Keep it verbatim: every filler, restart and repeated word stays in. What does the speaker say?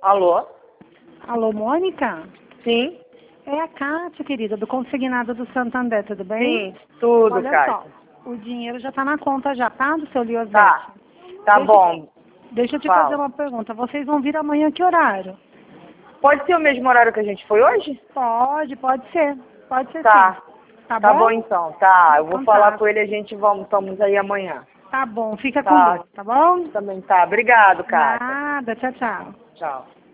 Alô? Alô, Mônica? Sim? É a Kátia, querida, do Consignado do Santander, tudo bem? Sim, tudo, Olha Kátia. só, o dinheiro já tá na conta já, tá? Do seu Liosete. Tá, tá deixa, bom. Deixa eu te Fala. fazer uma pergunta. Vocês vão vir amanhã que horário? Pode ser o mesmo horário que a gente foi hoje? Pode, pode ser. Pode ser Tá. sim. Tá, Tá bom? bom então, tá. Eu vou Então falar tá. com ele e a gente vamos, vamos aí amanhã. Tá bom, fica com Tá. Deus, tá bom? Também tá. Obrigado, Kátia. Nada, tchau, tchau. Tchau.